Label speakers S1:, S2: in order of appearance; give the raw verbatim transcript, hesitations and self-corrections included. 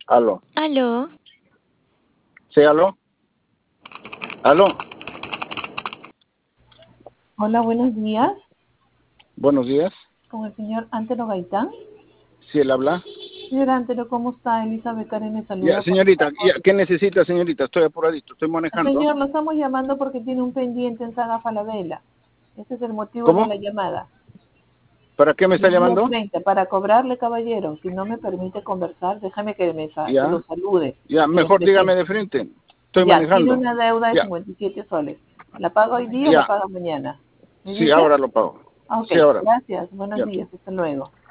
S1: Aló.
S2: Aló.
S1: Sí, aló. Aló.
S3: Hola, buenos días.
S1: Buenos días.
S3: Con el señor Antero Gaitán.
S1: Sí, él habla.
S3: Señor Antero, ¿cómo está? Elizabeth Karen le
S1: Ya,
S3: saluda.
S1: señorita, ya, ¿qué necesita, señorita? Estoy apuradito, estoy manejando.
S3: Señor, lo estamos llamando porque tiene un pendiente en Saga Falabella. Ese es el motivo de
S1: ¿Cómo?
S3: la llamada.
S1: ¿Para qué me está
S3: El día
S1: llamando?
S3: treinta, para cobrarle, caballero. Si no me permite conversar, déjame que me sa-
S1: Ya,
S3: lo salude,
S1: ya,
S3: que lo
S1: mejor dígame
S3: presente.
S1: de frente. Estoy
S3: Ya, tiene
S1: manejando.
S3: una deuda de
S1: Ya,
S3: cincuenta y siete soles. ¿La paga hoy día o la
S1: ya.
S3: paga mañana? ¿Me
S1: Sí,
S3: dice?
S1: ahora lo pago.
S3: Ah, ok,
S1: Sí, ahora.
S3: gracias. Buenos
S1: Ya.
S3: días. Hasta luego.